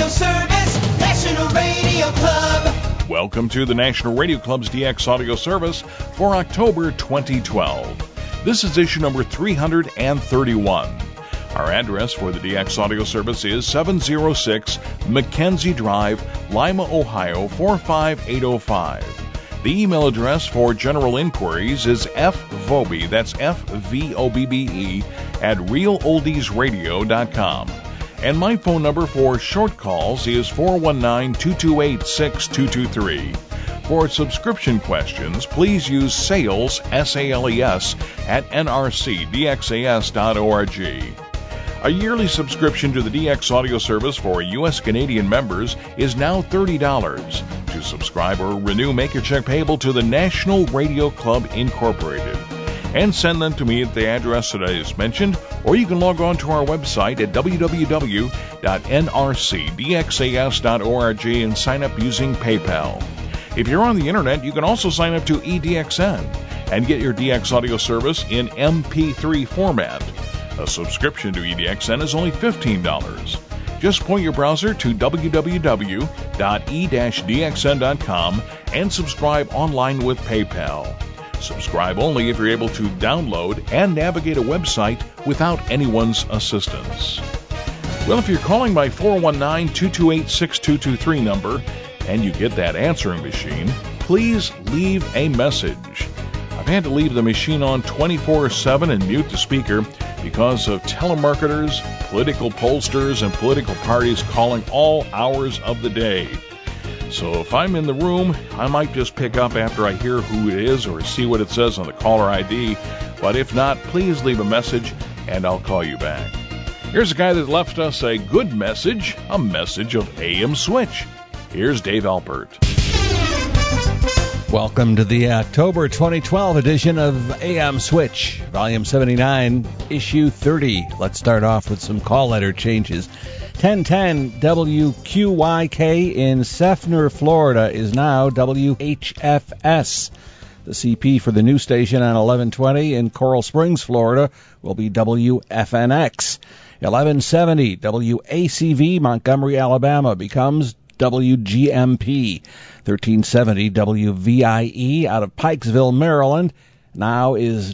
Audio Service, National Radio Club. Welcome to the National Radio Club's DX Audio Service for October 2012. This is issue number 331. Our address for the DX Audio Service is 706 Mackenzie Drive, Lima, Ohio 45805. The email address for general inquiries is fvobbe, that's F-V-O-B-B-E, at realoldiesradio.com. And my phone number for short calls is 419-228-6223. For subscription questions, please use sales, S-A-L-E-S, at nrcdxas.org. A yearly subscription to the DX Audio Service for U.S. Canadian members is now $30. To subscribe or renew, make your check payable to the National Radio Club Incorporated. And send them to me at the address that I just mentioned, or you can log on to our website at www.nrcdxas.org and sign up using PayPal. If you're on the internet, you can also sign up to EDXN and get your DX Audio Service in MP3 format. A subscription to EDXN is only $15. Just point your browser to www.e-dxn.com and subscribe online with PayPal. Subscribe only if you're able to download and navigate a website without anyone's assistance. Well, if you're calling my 419-228-6223 number and you get that answering machine, please leave a message. I've had to leave the machine on 24/7 and mute the speaker because of telemarketers, political pollsters, and political parties calling all hours of the day. So if I'm in the room, I might just pick up after I hear who it is or see what it says on the caller ID. But if not, please leave a message and I'll call you back. Here's a guy that left us a good message, a message of AM Switch. Here's Dave Alpert. Welcome to the October 2012 edition of AM Switch, Volume 79, Issue 30. Let's start off with some call letter changes. 1010 WQYK in Seffner, Florida is now WHFS. The CP for the new station on 1120 in Coral Springs, Florida will be WFNX. 1170 WACV, Montgomery, Alabama becomes WGMP. 1370 WVIE out of Pikesville, Maryland now is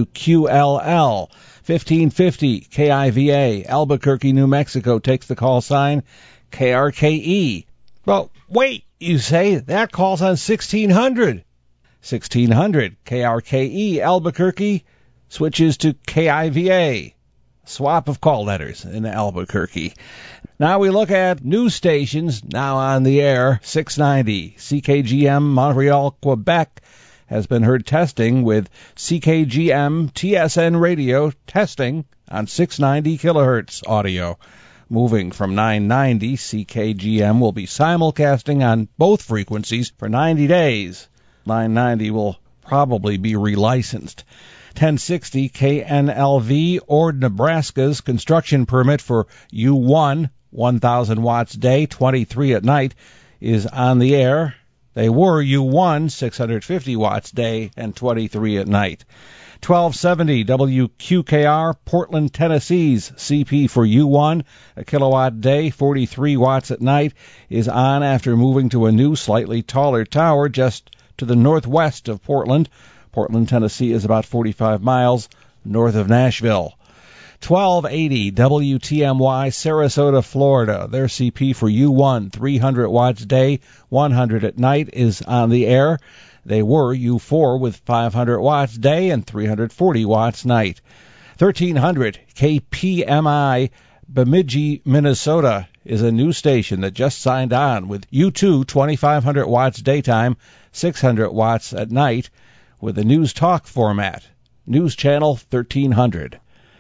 WQLL. 1550 KIVA, Albuquerque, New Mexico takes the call sign KRKE. Well, wait, you say, that calls on 1600. 1600 KRKE, Albuquerque switches to KIVA. Swap of call letters in Albuquerque. Now we look at news stations now on the air. 690 CKGM Montreal, Quebec has been heard testing with CKGM TSN radio testing on 690 kilohertz audio. Moving from 990, CKGM will be simulcasting on both frequencies for 90 days. 990 will probably be relicensed. 1060 KNLV, Ord, Nebraska's construction permit for U1, 1,000 watts day, 23 at night, is on the air. They were U1, 650 watts day, and 23 at night. 1270 WQKR, Portland, Tennessee's CP for U1, a kilowatt day, 43 watts at night, is on after moving to a new, slightly taller tower just to the northwest of Portland. Portland, Tennessee is about 45 miles north of Nashville. 1280 WTMY, Sarasota, Florida. Their CP for U1, 300 watts day, 100 at night, is on the air. They were U4 with 500 watts day and 340 watts night. 1300 KPMI, Bemidji, Minnesota, is a new station that just signed on with U2, 2,500 watts daytime, 600 watts at night, with a news talk format. News channel 1300.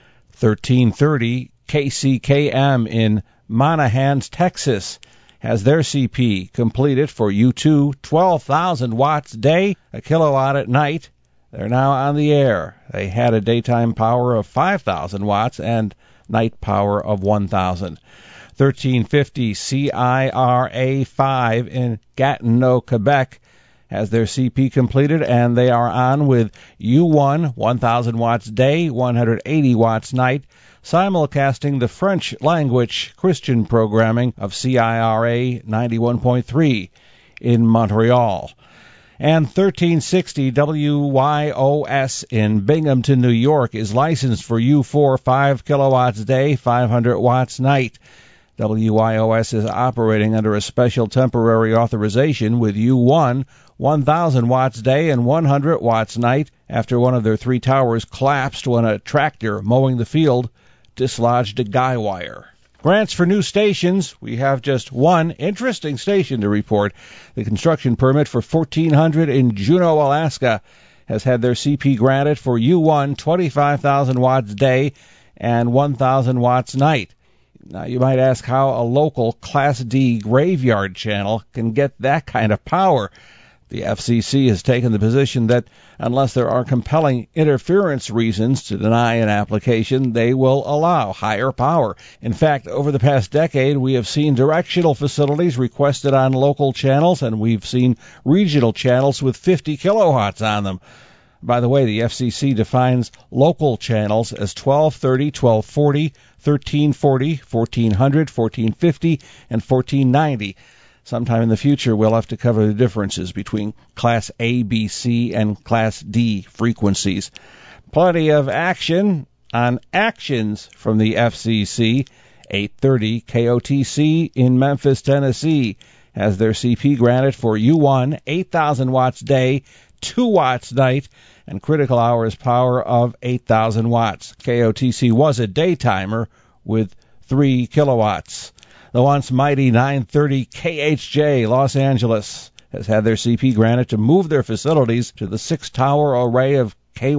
1330 KCKM in Monahans, Texas, has their CP completed for U2, 12,000 watts day, a kilowatt at night. They're now on the air. They had a daytime power of 5,000 watts and night power of 1,000. 1350 CIRA5 in Gatineau, Quebec, has their CP completed, and they are on with U1, 1,000 watts day, 180 watts night, simulcasting the French language Christian programming of CIRA 91.3 in Montreal. And 1360 WYOS in Binghamton, New York is licensed for U4, 5 kilowatts day, 500 watts night. WYOS is operating under a special temporary authorization with U1, 1,000 watts day and 100 watts night after one of their 3 towers collapsed when a tractor mowing the field dislodged a guy wire. Grants for new stations. We have just one interesting station to report. The construction permit for 1400 in Juneau, Alaska has had their CP granted for U1, 25,000 watts day and 1,000 watts night. Now, you might ask how a local Class D graveyard channel can get that kind of power. The FCC has taken the position that unless there are compelling interference reasons to deny an application, they will allow higher power. In fact, over the past decade, we have seen directional facilities requested on local channels, and we've seen regional channels with 50 kilowatts on them. By the way, the FCC defines local channels as 1230, 1240, 1340, 1400, 1450, and 1490. Sometime in the future, we'll have to cover the differences between Class A, B, C, and Class D frequencies. Plenty of action on actions from the FCC. 830 KOTC in Memphis, Tennessee has their CP granted for U1, 8,000 watts day, 2 watts night, and critical hours power of 8,000 watts. KOTC was a daytimer with 3 kilowatts. The once mighty 930 KHJ Los Angeles has had their CP granted to move their facilities to the 6-tower array of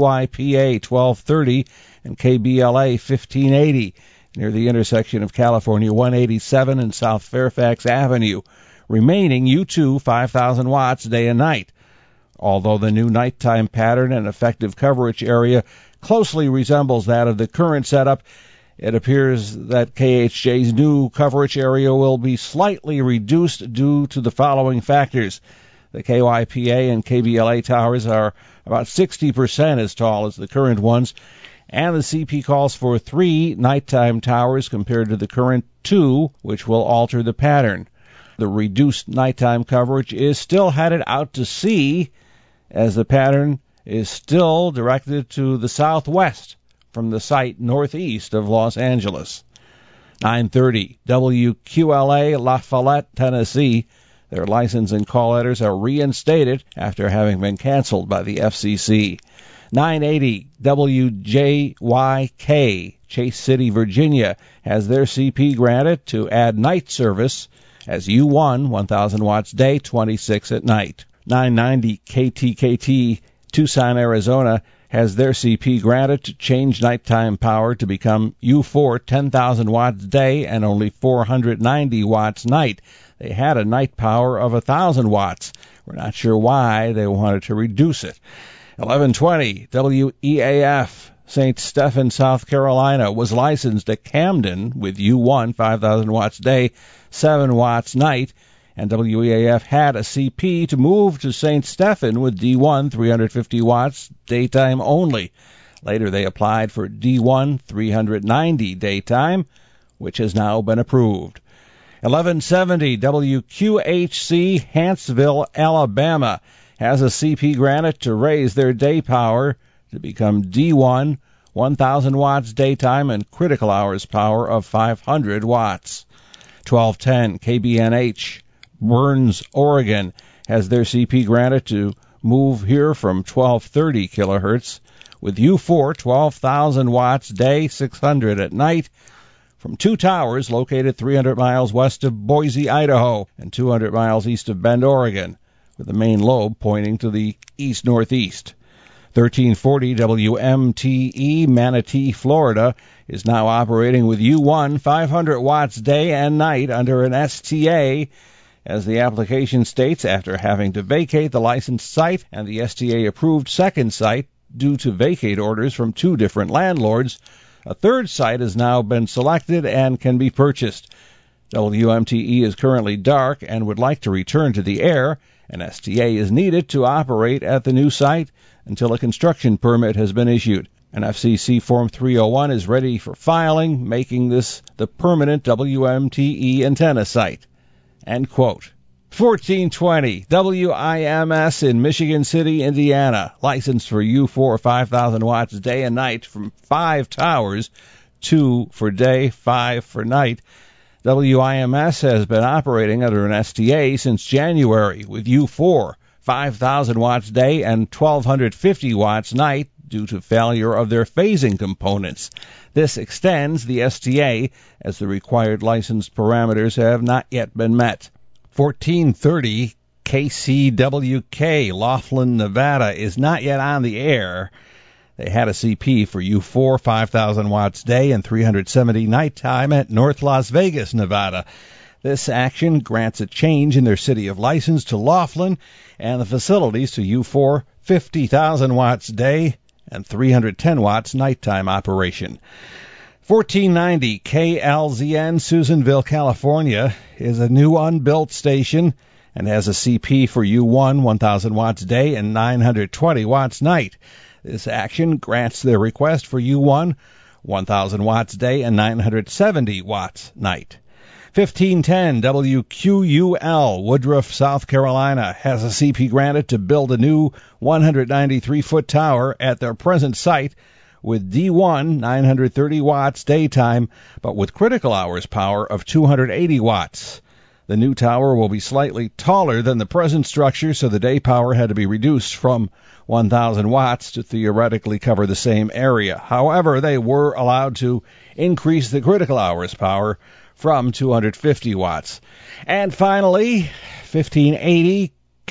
KYPA 1230 and KBLA 1580 near the intersection of California 187 and South Fairfax Avenue, remaining U2 5,000 watts day and night. Although the new nighttime pattern and effective coverage area closely resembles that of the current setup, it appears that KHJ's new coverage area will be slightly reduced due to the following factors. The KYPA and KBLA towers are about 60% as tall as the current ones, and the CP calls for 3 nighttime towers compared to the current 2, which will alter the pattern. The reduced nighttime coverage is still headed out to sea, as the pattern is still directed to the southwest from the site northeast of Los Angeles. 930 WQLA La Follette, Tennessee. Their license and call letters are reinstated after having been canceled by the FCC. 980 WJYK Chase City, Virginia has their CP granted to add night service as U1, 1,000 watts day, 26 at night. 990 KTKT Tucson, Arizona has their CP granted to change nighttime power to become U4, 10,000 watts day and only 490 watts night. They had a night power of 1,000 watts. We're not sure why they wanted to reduce it. 1120 WEAF St. Stephen, South Carolina was licensed at Camden with U1, 5,000 watts day, 7 watts night, and WEAF had a CP to move to St. Stephen with D1, 350 watts, daytime only. Later they applied for D1, 390 daytime, which has now been approved. 1170 WQHC Hanceville, Alabama has a CP granted to raise their day power to become D1, 1,000 watts daytime and critical hours power of 500 watts. 1210 KBNH Burns, Oregon has their CP granted to move here from 1230 kilohertz with U4, 12,000 watts day, 600 at night, from 2 towers located 300 miles west of Boise, Idaho, and 200 miles east of Bend, Oregon, with the main lobe pointing to the east-northeast. 1340 WMTE Manatee, Florida is now operating with U1, 500 watts day and night under an STA, as the application states, after having to vacate the licensed site and the STA-approved second site due to vacate orders from 2 different landlords, a third site has now been selected and can be purchased. WMTE is currently dark and would like to return to the air An STA is needed to operate at the new site until a construction permit has been issued. An FCC Form 301 is ready for filing, making this the permanent WMTE antenna site. End quote. 1420 WIMS in Michigan City, Indiana, licensed for U4 5,000 watts day and night from 5 towers, 2 for day, 5 for night. WIMS has been operating under an STA since January with U4 5,000 watts day and 1,250 watts night due to failure of their phasing components. This extends the STA as the required license parameters have not yet been met. 1430 KCWK, Laughlin, Nevada, is not yet on the air. They had a CP for U4 5,000 watts day and 370 nighttime at North Las Vegas, Nevada. This action grants a change in their city of license to Laughlin and the facilities to U4 50,000 watts day and 310 watts nighttime operation. 1490 KLZN, Susanville, California, is a new unbuilt station and has a CP for U1 1,000 watts day and 920 watts night. This action grants their request for U1 1,000 watts day and 970 watts night. 1510 WQUL, Woodruff, South Carolina, has a CP granted to build a new 193-foot tower at their present site with D1 930 watts daytime, but with critical hours power of 280 watts. The new tower will be slightly taller than the present structure, so the day power had to be reduced from 1,000 watts to theoretically cover the same area. However, they were allowed to increase the critical hours power from 250 watts. And finally, 1580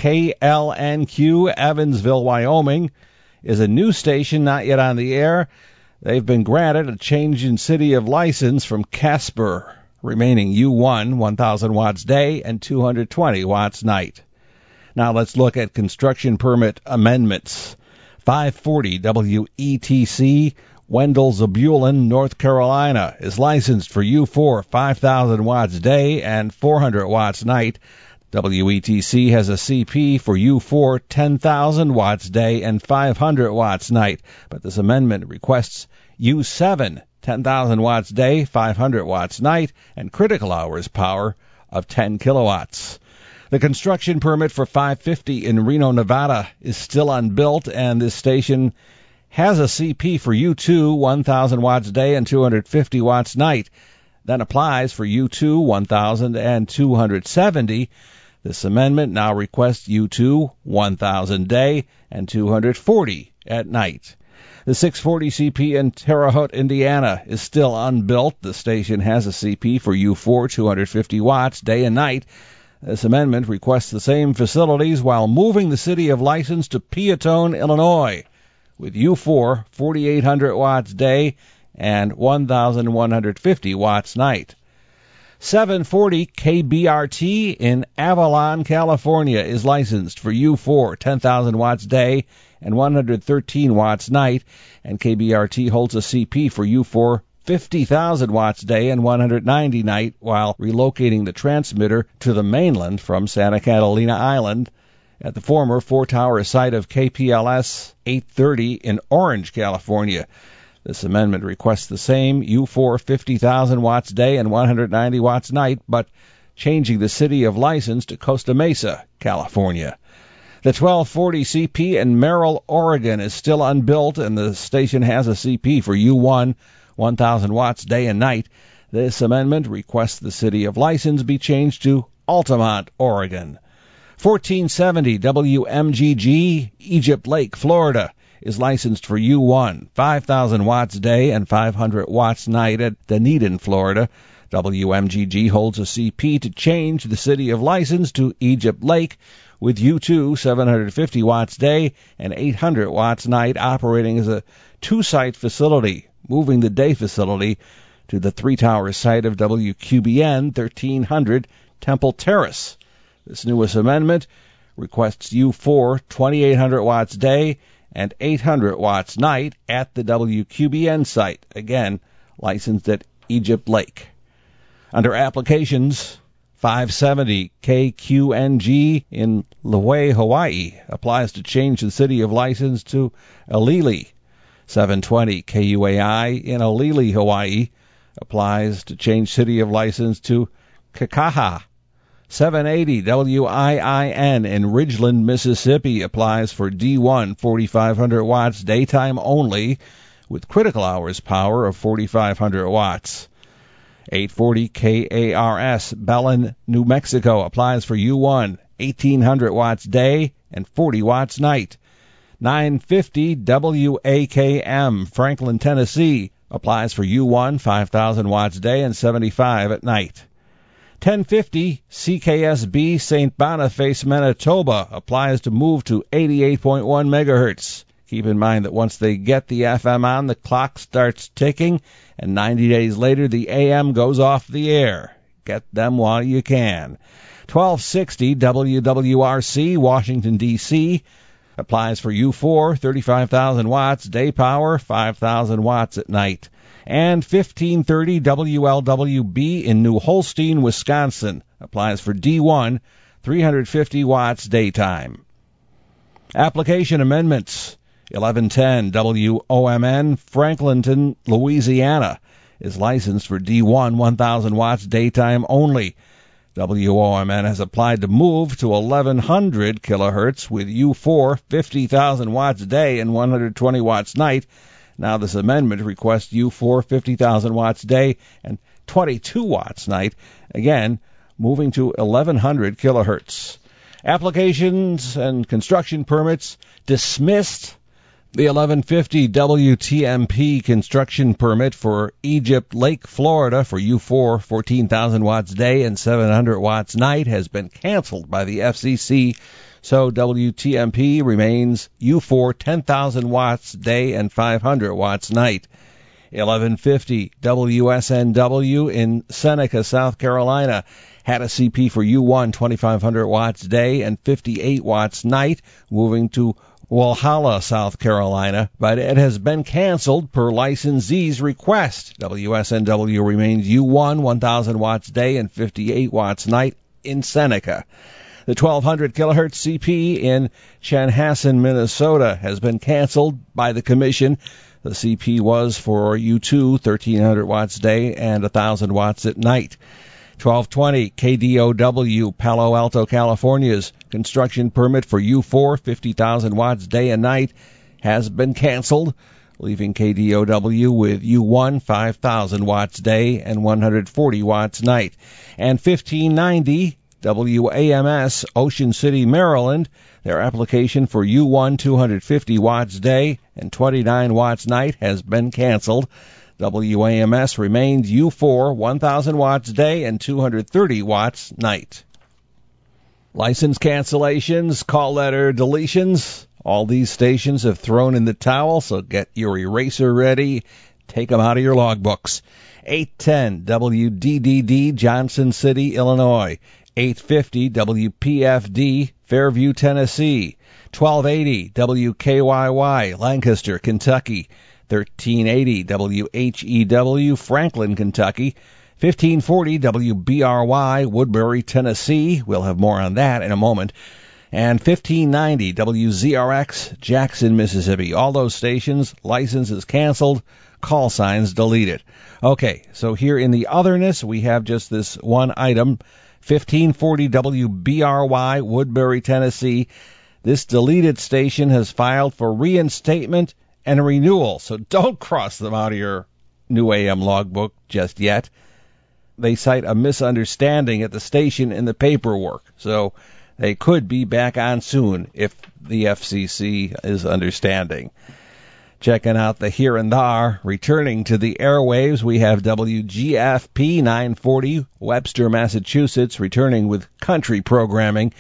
KLNQ, Evansville, Wyoming, is a new station not yet on the air. They've been granted a change in city of license from Casper, remaining U1 1,000 watts day and 220 watts night. Now let's look at construction permit amendments. 540 WETC, Wendell Zebulon, North Carolina, is licensed for U4 5,000 watts day and 400 watts night. WETC has a CP for U4 10,000 watts day and 500 watts night, but this amendment requests U7 10,000 watts day, 500 watts night, and critical hours power of 10 kilowatts. The construction permit for 550 in Reno, Nevada is still unbuilt, and this station has a CP for U2 1,000 watts day and 250 watts night, then applies for U2 1,000 and 270. This amendment now requests U2 1,000 day and 240 at night. The 640 CP in Terre Haute, Indiana, is still unbuilt. The station has a CP for U4 250 watts day and night. This amendment requests the same facilities while moving the city of license to Peatone, Illinois, with U4 4,800 watts day and 1,150 watts night. 740 KBRT in Avalon, California, is licensed for U4 10,000 watts day and 113 watts night, and KBRT holds a CP for U4 50,000 watts day and 190 night while relocating the transmitter to the mainland from Santa Catalina Island at the former four-tower site of KPLS 830 in Orange, California. This amendment requests the same U4 50,000 watts day and 190 watts night, but changing the city of license to Costa Mesa, California. The 1240 CP in Merrill, Oregon is still unbuilt, and the station has a CP for U1 1,000 watts day and night. This amendment requests the city of license be changed to Altamont, Oregon. 1470 WMGG, Egypt Lake, Florida, is licensed for U1 5,000 watts day and 500 watts night at Dunedin, Florida. WMGG holds a CP to change the city of license to Egypt Lake with U2 750 watts day and 800 watts night, operating as a two-site facility, moving the day facility to the three-tower site of WQBN 1300 Temple Terrace. This newest amendment requests U4 2,800 watts day and 800 watts night at the WQBN site, again licensed at Egypt Lake. Under applications, 570 KQNG in Lahaina, Hawaii applies to change the city of license to Alili. 720 KUAI in Alili, Hawaii applies to change city of license to Kekaha. 780 WIIN in Ridgeland, Mississippi applies for D1 4,500 watts daytime only with critical hours power of 4,500 watts. 840 KARS Belen, New Mexico applies for U1 1,800 watts day and 40 watts night. 950 WAKM Franklin, Tennessee applies for U1 5,000 watts day and 75 at night. 1050 CKSB St. Boniface, Manitoba applies to move to 88.1 megahertz. Keep in mind that once they get the FM on, the clock starts ticking, and 90 days later the AM goes off the air. Get them while you can. 1260 WWRC Washington, D.C. applies for U4 35,000 watts day power, 5,000 watts at night. And 1530 WLWB in New Holstein, Wisconsin applies for D1 350 watts daytime. Application amendments. 1110 WOMN Franklinton, Louisiana is licensed for D1 1,000 watts daytime only. WOMN has applied to move to 1100 kilohertz with U4 50,000 watts day and 120 watts night. Now this amendment requests U4 50,000 watts day and 22 watts night. Again, moving to 1100 kilohertz. Applications and construction permits dismissed. The 1150 WTMP construction permit for Egypt Lake, Florida for U4 14,000 watts day and 700 watts night has been canceled by the FCC, so WTMP remains U4 10,000 watts day and 500 watts night. 1150 WSNW in Seneca, South Carolina had a CP for U1 2,500 watts day and 58 watts night, moving to Walhalla, South Carolina, but it has been canceled per licensee's request. WSNW remains U1 1,000 watts day and 58 watts night in Seneca. The 1,200 kilohertz CP in Chanhassen, Minnesota has been canceled by the Commission. The CP was for U2 1,300 watts day and 1,000 watts at night. 1220 KDOW Palo Alto, California's construction permit for U4 50,000 watts day and night has been canceled, leaving KDOW with U1 5,000 watts day and 140 watts night. And 1590 WAMS Ocean City, Maryland, their application for U1 250 watts day and 29 watts night has been canceled. WAMS remains U4 1,000 watts day and 230 watts night. License cancellations, call letter deletions. All these stations have thrown in the towel, so get your eraser ready. Take them out of your logbooks. 810 WDDD Johnson City, Illinois. 850 WPFD Fairview, Tennessee. 1280 WKYY Lancaster, Kentucky. 1380 WHEW Franklin, Kentucky. 1540 WBRY Woodbury, Tennessee. We'll have more on that in a moment. And 1590 WZRX Jackson, Mississippi. All those stations, licenses canceled, call signs deleted. Okay, so here in the otherness, we have just this one item. 1540 WBRY Woodbury, Tennessee. This deleted station has filed for reinstatement and a renewal, so don't cross them out of your new AM logbook just yet. They cite a misunderstanding at the station in the paperwork, so they could be back on soon if the FCC is understanding. Checking out the here and there, returning to the airwaves, we have WGFP 940, Webster, Massachusetts, returning with country programming.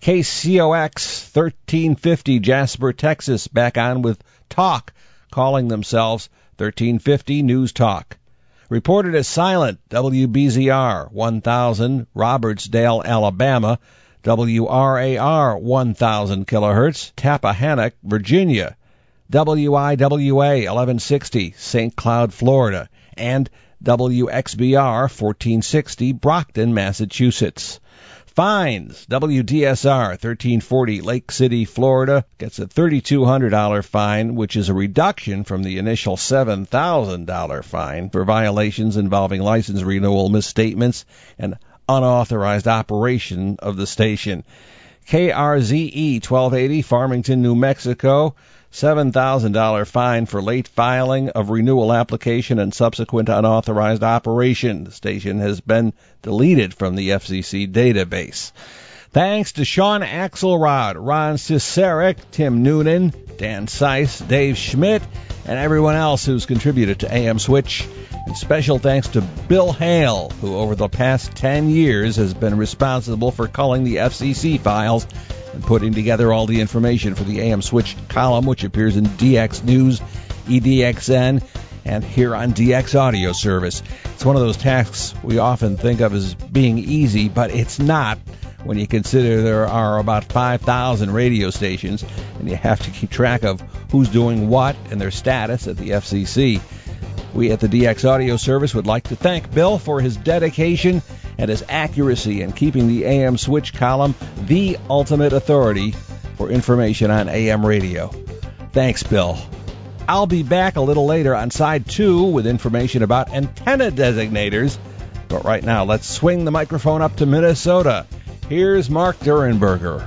KCOX 1350, Jasper, Texas, back on with talk, calling themselves 1350 News Talk. Reported as silent, WBZR 1000, Robertsdale, Alabama. WRAR 1000 kilohertz, Tappahannock, Virginia. WIWA 1160, St. Cloud, Florida. And WXBR 1460, Brockton, Massachusetts. Fines, WDSR 1340, Lake City, Florida, gets a $3,200 fine, which is a reduction from the initial $7,000 fine for violations involving license renewal misstatements and unauthorized operation of the station. KRZE 1280, Farmington, New Mexico, $7,000 fine for late filing of renewal application and subsequent unauthorized operation. The station has been deleted from the FCC database. Thanks to Sean Axelrod, Ron Cicerek, Tim Noonan, Dan Seiss, Dave Schmidt, and everyone else who's contributed to AM Switch. And special thanks to Bill Hale, who over the past 10 years has been responsible for culling the FCC files and putting together all the information for the AM Switch column, which appears in DX News, EDXN, and here on DX Audio Service. It's one of those tasks we often think of as being easy, but it's not when you consider there are about 5,000 radio stations, and you have to keep track of who's doing what and their status at the FCC. We at the DX Audio Service would like to thank Bill for his dedication and his accuracy in keeping the AM Switch column the ultimate authority for information on AM radio. Thanks, Bill. I'll be back a little later on side 2 with information about antenna designators. But right now, let's swing the microphone up to Minnesota. Here's Mark Durenberger.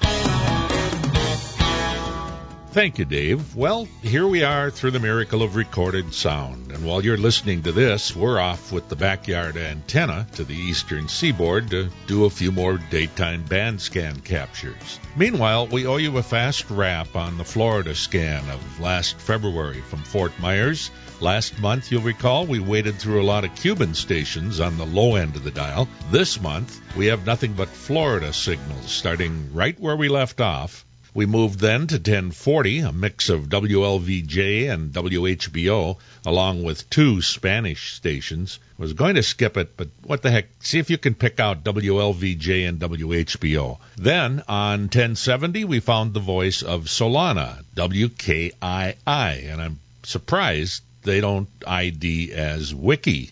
Thank you, Dave. Well, here we are through the miracle of recorded sound. And while you're listening to this, we're off with the backyard antenna to the eastern seaboard to do a few more daytime band scan captures. Meanwhile, we owe you a fast wrap on the Florida scan of last February from Fort Myers. Last month, you'll recall, we waded through a lot of Cuban stations on the low end of the dial. This month, we have nothing but Florida signals, starting right where we left off. We moved then to 1040, a mix of WLVJ and WHBO, along with 2 Spanish stations. I was going to skip it, but what the heck, see if you can pick out WLVJ and WHBO. Then, on 1070, we found the voice of Solana, WKII, and I'm surprised they don't ID as Wiki.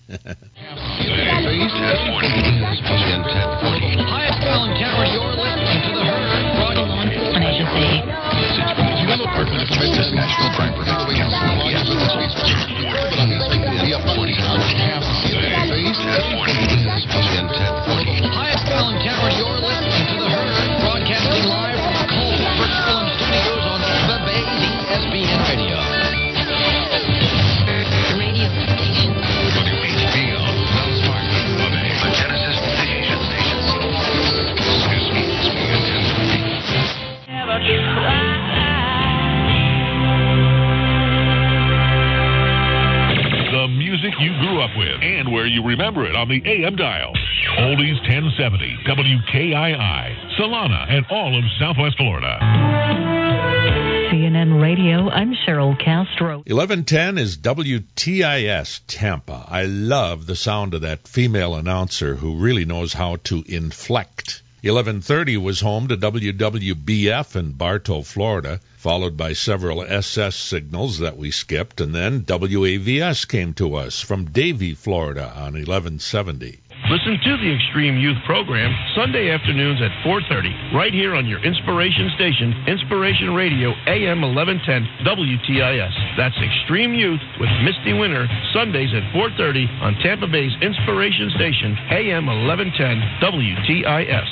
Highest Island Tower, you're listening to the Herd Broadcast. And I should say, Department of Justice, National Crime Prevention Highest Island Tower, you're listening to the Herd Broadcasting live from the Colton Bristol Studios on the Bay ESPN Radio. Radio station. WHBO, Wells Fargo, the Genesis Station. Excuse me, ESPN 1040. The music you grew up with and where you remember it on the AM dial. Oldies 1070, WKII, Solana, and all of Southwest Florida. CNN Radio, I'm Cheryl Castro. 1110 is WTIS Tampa. I love the sound of that female announcer who really knows how to inflect. 1130 was home to WWBF in Bartow, Florida, followed by several SS signals that we skipped, and then WAVS came to us from Davie, Florida on 1170. Listen to the Extreme Youth program Sunday afternoons at 4:30, right here on your Inspiration station, Inspiration Radio, AM 1110, WTIS. That's Extreme Youth with Misty Winter, Sundays at 4:30 on Tampa Bay's Inspiration station, AM 1110, WTIS.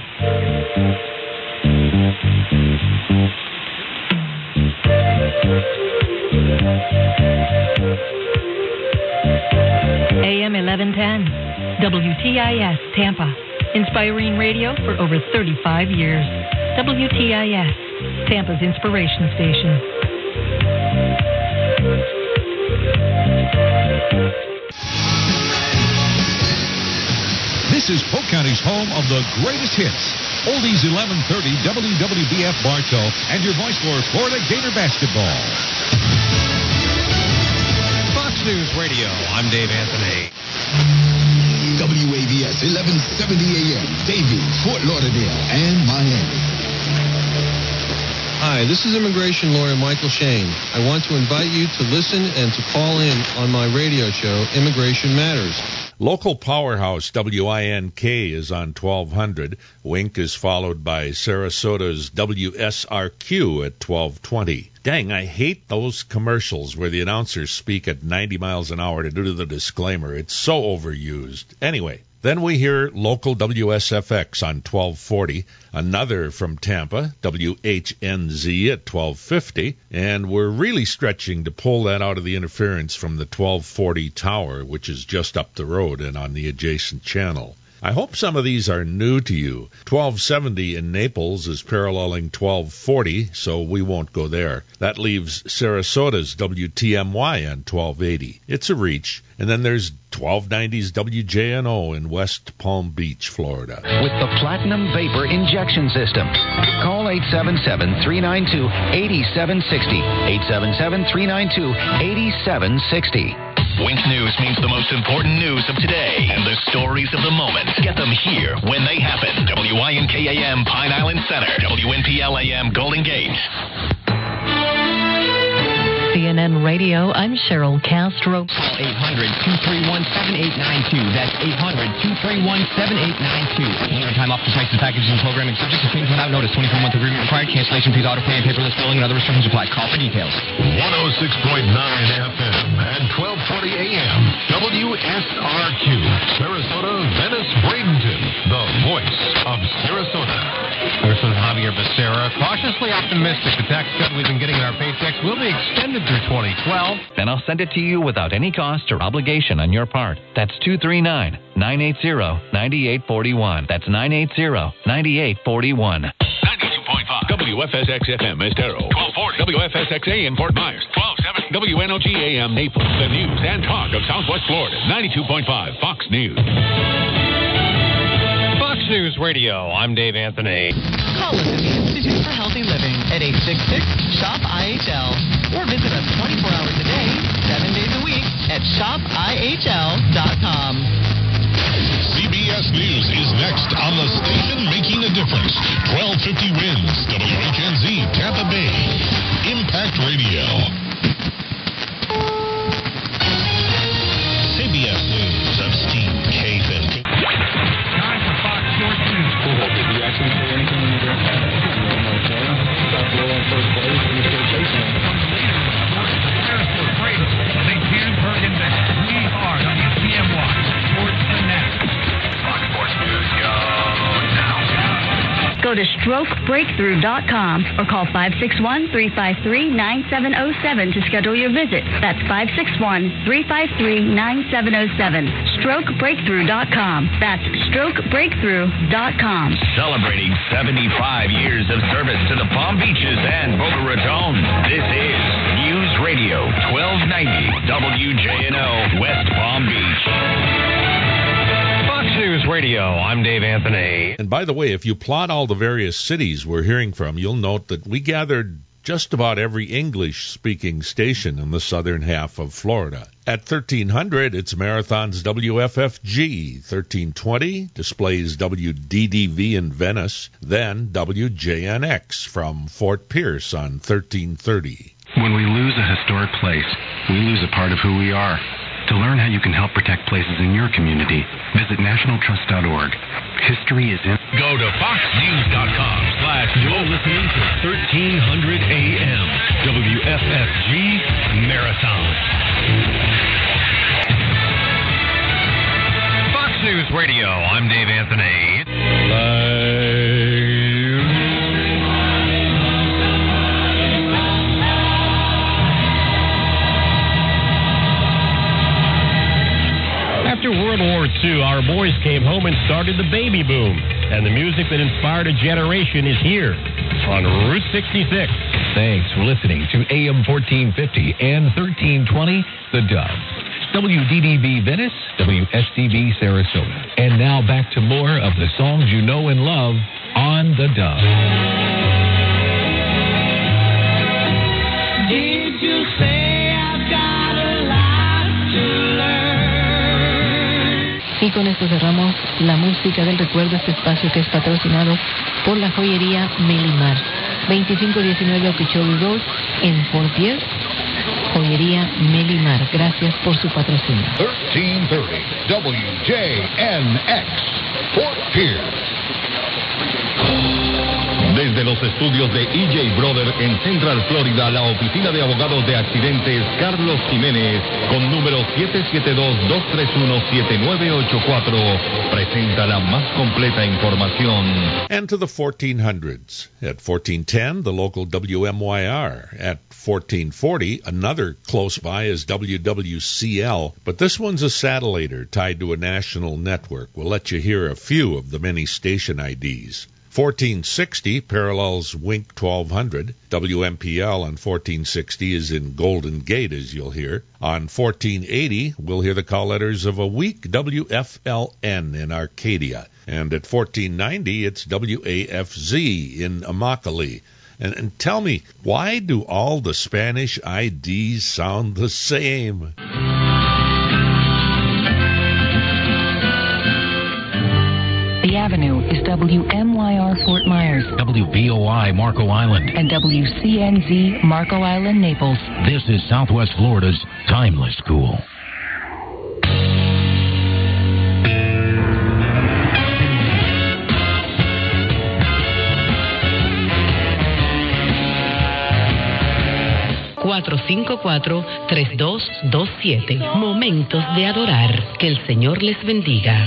AM 1110, WTIS Tampa. Inspiring radio for over 35 years. WTIS, Tampa's Inspiration station. This is Polk County's home of the greatest hits. Oldies 1130 WWBF Bartow and your voice for Florida Gator basketball. Fox News Radio, I'm Dave Anthony. WAVS 1170 AM, Davie, Fort Lauderdale, and Miami. Hi, this is immigration lawyer Michael Shane. I want to invite you to listen and to call in on my radio show, Immigration Matters. Local powerhouse WINK is on 1200. Wink is followed by Sarasota's WSRQ at 1220. Dang, I hate those commercials where the announcers speak at 90 miles an hour to do the disclaimer. It's so overused. Anyway, then we hear local WSFX on 1240, another from Tampa, WHNZ at 1250, and we're really stretching to pull that out of the interference from the 1240 tower, which is just up the road and on the adjacent channel. I hope some of these are new to you. 1270 in Naples is paralleling 1240, so we won't go there. That leaves Sarasota's WTMY on 1280. It's a reach. And then there's 1290's WJNO in West Palm Beach, Florida. With the Platinum Vapor Injection System. Call 877-392-8760. 877-392-8760. Wink News means the most important news of today and the stories of the moment. Get them here when they happen. WINK-AM Pine Island Center. WNPL-AM Golden Gate. CNN Radio, I'm Cheryl Castro. 800-231-7892. That's 800-231-7892. Limited time offer prices, packages, and programming subject to change without notice. 24-month agreement required. Cancellation fees, auto pay, and paperless billing, and other restrictions apply. Call for details. 106.9 FM and 1240 AM. WSRQ. Sarasota, Venice, Bradenton. The voice of Sarasota. Congressman Javier Becerra, cautiously optimistic the tax cut we've been getting in our paychecks will be extended through 2012. Then I'll send it to you without any cost or obligation on your part. That's 239-980-9841. That's 980-9841. 92.5 WFSX-FM Estero. 1240 WFSX-AM Fort Myers. 1270 WNOG-AM Naples. The news and talk of Southwest Florida. 92.5 Fox News. Fox News Radio, I'm Dave Anthony. Call us at the Institute for Healthy Living at 866-SHOP-IHL or visit us 24 hours a day, 7 days a week at shopihl.com. CBS News is next on the station making a difference. 1250 wins WHNZ Tampa Bay. Impact Radio. CBS News, I'm Steve Caven. Time for Fox Sports News. Did you actually say anything when you were at Stop blowing first place and you're still chasing him. From the leader of sports, the Sarasota Braves, St. Petersburg and Venice. We are WTMY Sports Fanatics. Fox Sports News, go now. Go to strokebreakthrough.com or call 561-353-9707 to schedule your visit. That's 561-353-9707. Strokebreakthrough.com. That's strokebreakthrough.com. Celebrating 75 years of service to the Palm Beaches and Boca Raton. This is News Radio 1290 WJNO West Palm Beach. Fox News Radio, I'm Dave Anthony. And by the way, if you plot all the various cities we're hearing from, you'll note that we gathered just about every English-speaking station in the southern half of Florida. At 1300, it's Marathon's WFFG. 1320 displays WDDV in Venice, then WJNX from Fort Pierce on 1330. When we lose a historic place, we lose a part of who we are. To learn how you can help protect places in your community, visit nationaltrust.org. History is in... Go to foxnews.com/ you're listening to 1300 AM WFFG Marathon. Fox News Radio, I'm Dave Anthony. After World War II, our boys came home and started the baby boom. And the music that inspired a generation is here on Route 66. Thanks for listening to AM 1450 and 1320, The Dove. WDDB Venice, WSTV Sarasota. And now back to more of the songs you know and love on The Dove. Did you say I've got a lot to learn? Y con esto cerramos la música del recuerdo, este espacio que es patrocinado por la joyería Melimar. 2519 Okeechobee Road en Fort Pierce. Joyería Melimar. Gracias por su patrocinio. 1330 WJNX, Fort Pierce. Desde los estudios de EJ Brother en Central Florida, la oficina de abogados de accidentes Carlos Jiménez, con número 772-231-7984, presenta la más completa información. And to the 1400s. At 1410, the local WMYR. At 1440, another close by is WWCL, but this one's a satellator tied to a national network. We'll let you hear a few of the many station IDs. 1460 parallels Wink 1200. WMPL on 1460 is in Golden Gate, as you'll hear. On 1480, we'll hear the call letters of a week, WFLN in Arcadia. And at 1490, it's WAFZ in Immokalee. And tell me, why do all the Spanish IDs sound the same? The Avenue is WMYR Fort Myers, WVOI Marco Island, and WCNZ Marco Island, Naples. This is Southwest Florida's Timeless Cool. ...454-3227. Momentos de adorar. Que el Señor les bendiga.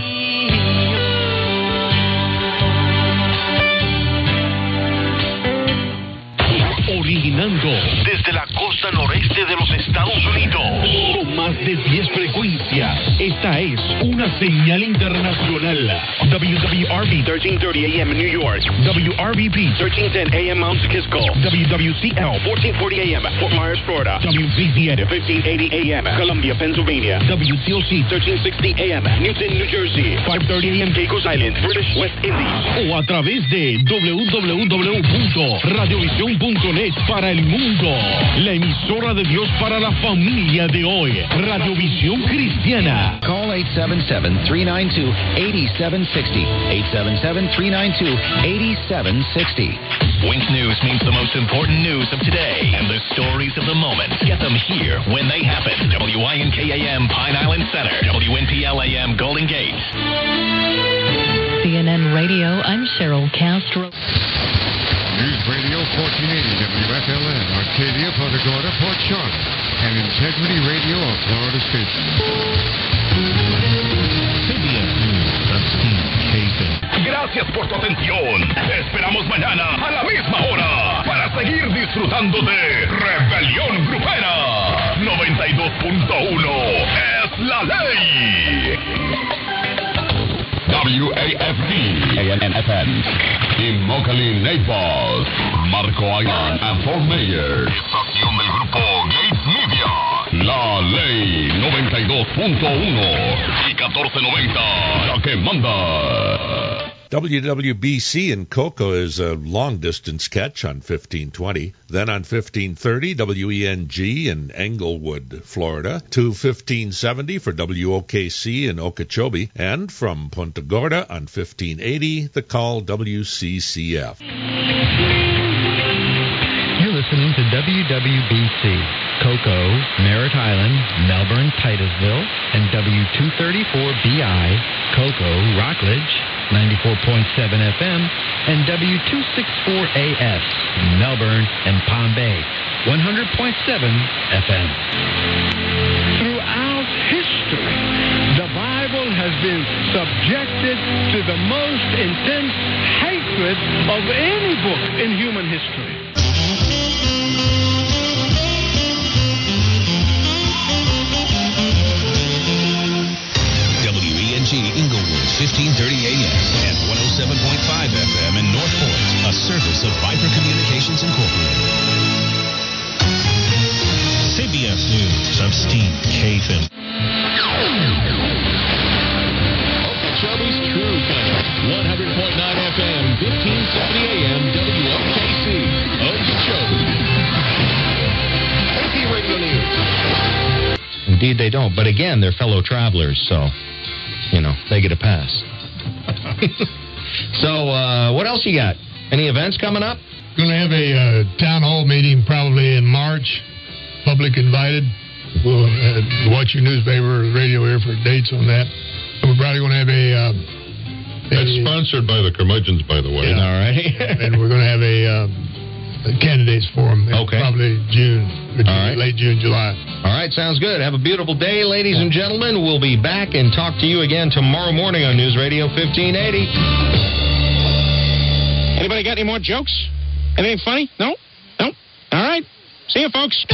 Originando desde la costa noreste de los Estados Unidos, con más de 10 frecuencias. Esta es una señal internacional. WWRB 1330 AM in New York, WRBP 1310 AM Mount Kisco, WWCL 1440 AM Fort Myers, Florida, WZZN 1580 AM Columbia, Pennsylvania, WTOC 1360 AM Newton, New Jersey, 530 AM Caicos Island, British West Indies, o a través de www.radiovision.net para el mundo. La emisora de Dios para la familia de hoy. Radiovisión Cristiana. Call 877-392-8760. 877-392-8760. Wink News means the most important news of today and the stories of the moment. Get them here when they happen. WINKAM Pine Island Center. WNPLAM Golden Gate. CNN Radio, I'm Cheryl Castro. News Radio 1480 WFLN, Arcadia, Punta Gorda, Port Charlotte, and Integrity Radio of Florida Station. CBS News, I'm Steve Chapin. Gracias por tu atención. Te esperamos mañana a la misma hora para seguir disfrutando de Rebelión Grupera. 92.1 es la ley. WAFD, AM/FM, Immokalee, Naples, Marco Island, and Fort Myers. Estación del grupo Gates Media. La Ley 92.1 y 1490, la que manda. WWBC in Cocoa is a long-distance catch on 1520. Then on 1530, WENG in Englewood, Florida. To 1570 for WOKC in Okeechobee. And from Punta Gorda on 1580, the call WCCF. You're listening to WWBC. Cocoa, Merritt Island, Melbourne, Titusville, and W234BI, Cocoa, Rockledge, 94.7 FM, and W264AS, Melbourne and Palm Bay, 100.7 FM. Throughout history, the Bible has been subjected to the most intense hatred of any book in human history. Inglewood, 1530 AM and 107.5 FM in North Point, a service of Viper Communications Incorporated. CBS News, I'm Steve Chafin. Okeechobee's True Country, 100.9 FM, 1570 AM, WOKC, Okeechobee. AP Radio News. Indeed they don't, but again, they're fellow travelers, so... they get a pass. So, what else you got? Any events coming up? Going to have a town hall meeting probably in March. Public invited. We'll watch your newspaper or radio here for dates on that. And we're probably going to have It's sponsored by the Curmudgeons, by the way. Yeah. All right. And we're going to have a candidates forum. Okay. Probably June, late June, July. All right, sounds good. Have a beautiful day, ladies and gentlemen. We'll be back and talk to you again tomorrow morning on News Radio 1580. Anybody got any more jokes? Anything funny? No? No? All right. See you, folks.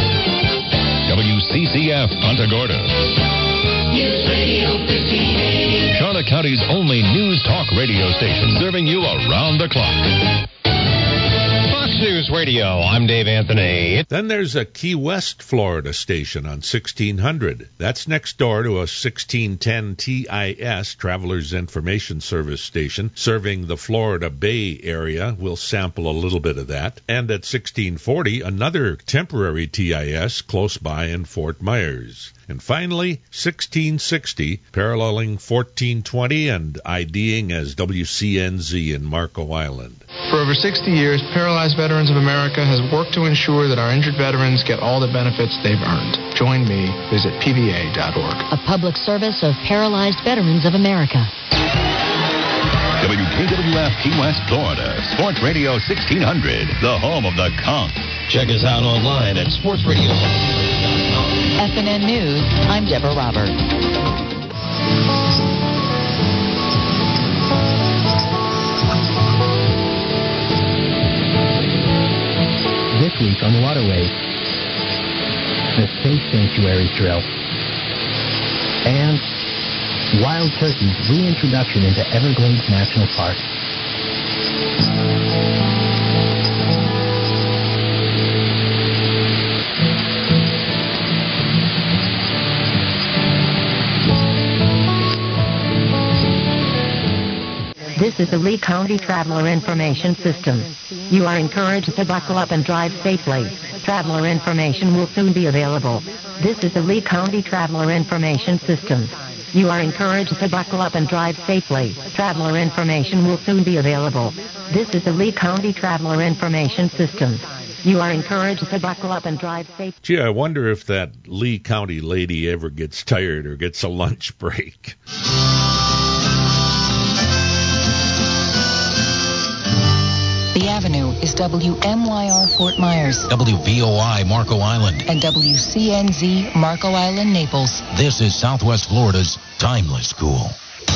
WCCF Punta Gorda. News Radio 1580. Charlotte County's only news talk radio station, serving you around the clock. Fox News Radio, I'm Dave Anthony. Then there's a Key West, Florida station on 1600. That's next door to a 1610 TIS, Travelers Information Service station, serving the Florida Bay area. We'll sample a little bit of that. And at 1640, another temporary TIS close by in Fort Myers. And finally, 1660, paralleling 1420 and IDing as WCNZ in Marco Island. For over 60 years, Paralyzed Veterans of America has worked to ensure that our injured veterans get all the benefits they've earned. Join me. Visit PVA.org. A public service of Paralyzed Veterans of America. WKWF Key West, Florida. Sports Radio 1600, the home of the Conch. Check us out online at sportsradio.com. FNN News, I'm Deborah Roberts. This week on Waterways, the Space Sanctuary drill, and wild turkey's reintroduction into Everglades National Park. This is the Lee County Traveler Information System. You are encouraged to buckle up and drive safely. Traveler information will soon be available. This is the Lee County Traveler Information System. You are encouraged to buckle up and drive safely. Traveler information will soon be available. This is the Lee County Traveler Information System. You are encouraged to buckle up and drive safely. Gee, I wonder if that Lee County lady ever gets tired or gets a lunch break. The Avenue is WMYR Fort Myers, WVOI Marco Island, and WCNZ Marco Island, Naples. This is Southwest Florida's Timeless Cool.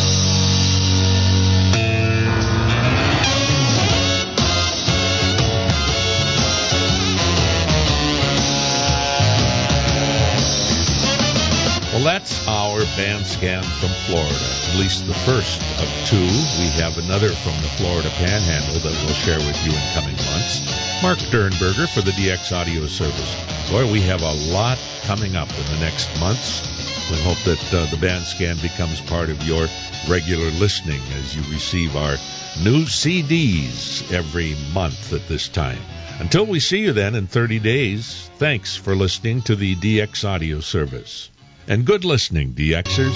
Well, that's our band scan from Florida, at least the first of two. We have another from the Florida Panhandle that we'll share with you in coming months. Mark Sternberger for the DX Audio Service. Boy, we have a lot coming up in the next months. We hope that the band scan becomes part of your regular listening as you receive our new CDs every month at this time. Until we see you then in 30 days, thanks for listening to the DX Audio Service. And good listening, DXers.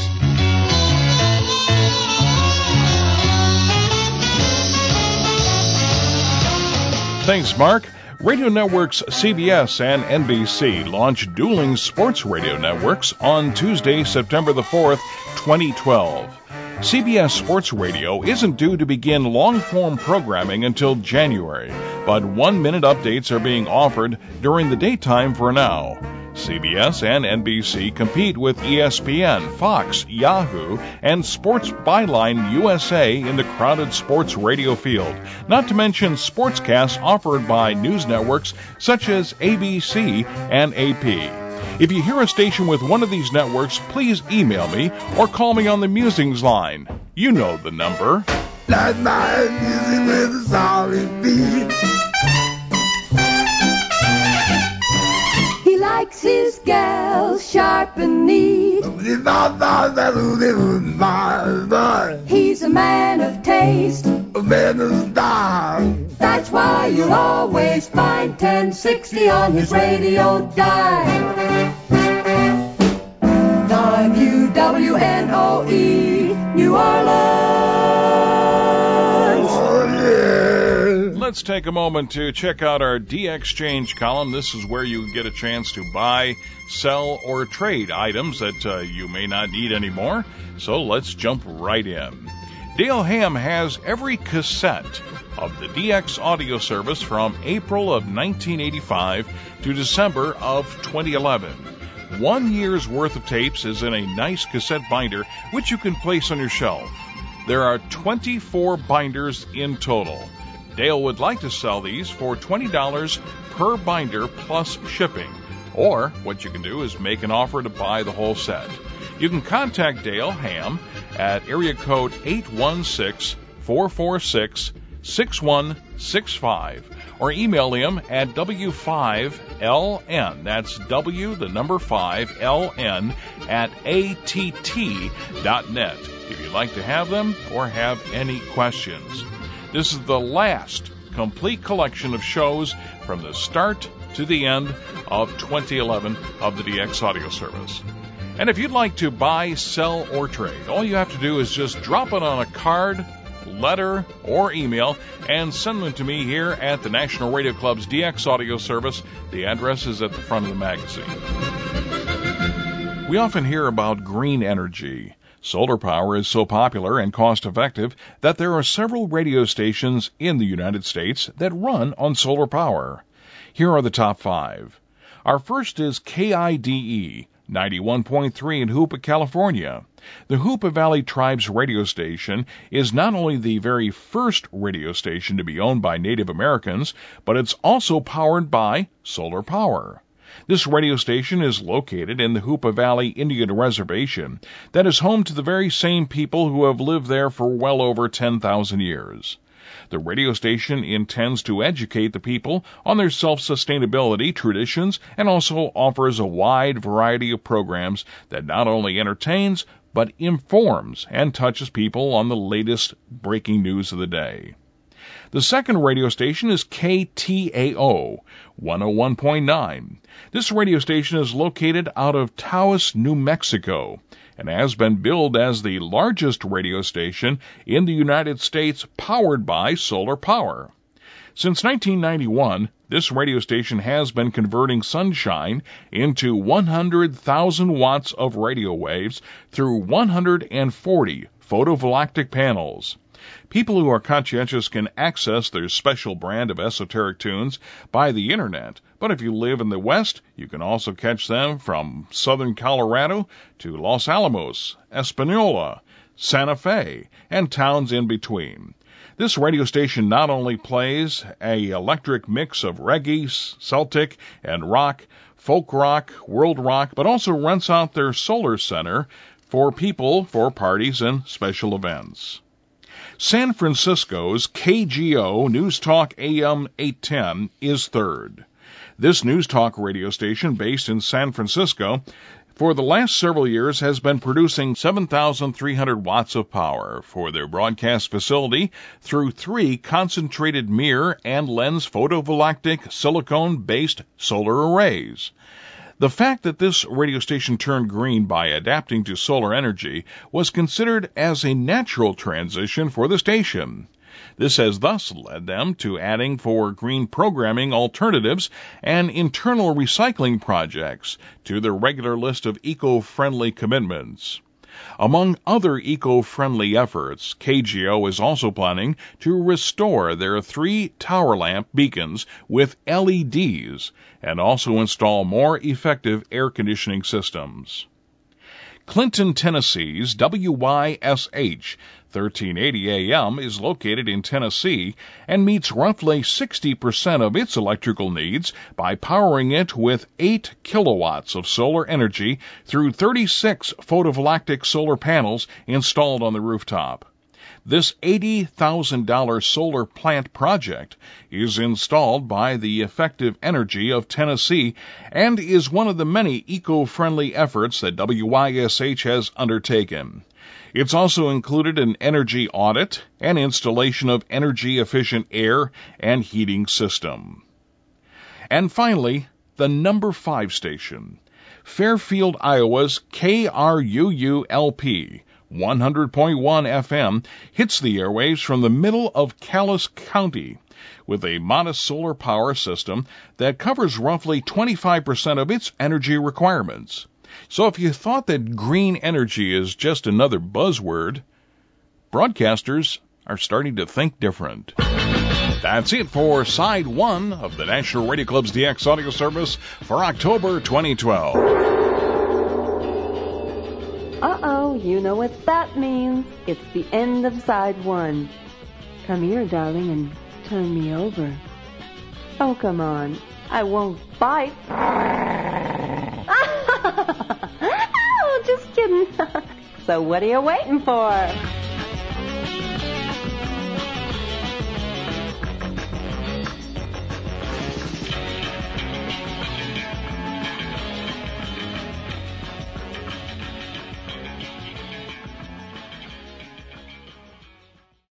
Thanks, Mark. Radio networks CBS and NBC launched dueling sports radio networks on Tuesday, September the 4th, 2012. CBS Sports Radio isn't due to begin long-form programming until January, but 1-minute updates are being offered during the daytime for now. CBS and NBC compete with ESPN, Fox, Yahoo, and Sports Byline USA in the crowded sports radio field, not to mention sportscasts offered by news networks such as ABC and AP. If you hear a station with one of these networks, please email me or call me on the Musings line. You know the number. Like my music with a solid beat. He likes his gals sharp and neat. He's a man of taste, a man of style. That's why you'll always find 1060 on his radio dial. WWNOE, New Orleans. Oh, yeah. let's take a moment to check out our D-Exchange column. This is where you get a chance to buy, sell, or trade items that you may not need anymore. So let's jump right in. Dale Ham has every cassette of the DX audio service from April of 1985 to December of 2011. 1 year's worth of tapes is in a nice cassette binder, which you can place on your shelf. There are 24 binders in total. Dale would like to sell these for $20 per binder plus shipping. Or what you can do is make an offer to buy the whole set. You can contact Dale Ham at area code 816-446-6165 or email him at W5LN. That's W, the number 5, LN at ATT.net if you'd like to have them or have any questions. This is the last complete collection of shows from the start to the end of 2011 of the DX audio service. And if you'd like to buy, sell, or trade, all you have to do is just drop it on a card, letter, or email and send them to me here at the National Radio Club's DX audio service. The address is at the front of the magazine. We often hear about green energy. Solar power is so popular and cost-effective that there are several radio stations in the United States that run on solar power. Here are the top 5. Our first is KIDE, 91.3 in Hoopa, California. The Hoopa Valley Tribe's radio station is not only the very first radio station to be owned by Native Americans, but it's also powered by solar power. This radio station is located in the Hoopa Valley Indian Reservation that is home to the very same people who have lived there for well over 10,000 years. The radio station intends to educate the people on their self-sustainability traditions and also offers a wide variety of programs that not only entertains but informs and touches people on the latest breaking news of the day. The second radio station is KTAO, 101.9. This radio station is located out of Taos, New Mexico, and has been billed as the largest radio station in the United States powered by solar power. Since 1991, this radio station has been converting sunshine into 100,000 watts of radio waves through 140 photovoltaic panels. People who are conscientious can access their special brand of esoteric tunes by the internet, but if you live in the West, you can also catch them from southern Colorado to Los Alamos, Espanola, Santa Fe, and towns in between. This radio station not only plays an electric mix of reggae, Celtic, and rock, folk rock, world rock, but also rents out their solar center for people for parties and special events. San Francisco's KGO News Talk AM 810 is third. This news talk radio station based in San Francisco for the last several years has been producing 7,300 watts of power for their broadcast facility through 3 concentrated mirror and lens photovoltaic silicone-based solar arrays. The fact that this radio station turned green by adapting to solar energy was considered as a natural transition for the station. This has thus led them to adding for green programming alternatives and internal recycling projects to their regular list of eco-friendly commitments. Among other eco-friendly efforts, KGO is also planning to restore their 3 tower lamp beacons with LEDs and also install more effective air conditioning systems. Clinton, Tennessee's WYSH 1380 AM is located in Tennessee and meets roughly 60% of its electrical needs by powering it with 8 kilowatts of solar energy through 36 photovoltaic solar panels installed on the rooftop. This $80,000 solar plant project is installed by the Effective Energy of Tennessee and is one of the many eco-friendly efforts that WYSH has undertaken. It's also included an energy audit and installation of energy-efficient air and heating system. And finally, the number 5 station, Fairfield, Iowa's KRUU-LP, 100.1 FM hits the airwaves from the middle of Calais County with a modest solar power system that covers roughly 25% of its energy requirements. So if you thought that green energy is just another buzzword, broadcasters are starting to think different. That's it for Side 1 of the National Radio Club's DX audio service for October 2012. Uh-oh, you know what that means. It's the end of Side 1. Come here, darling, and turn me over. Oh, come on. I won't bite. Oh, just kidding. So what are you waiting for?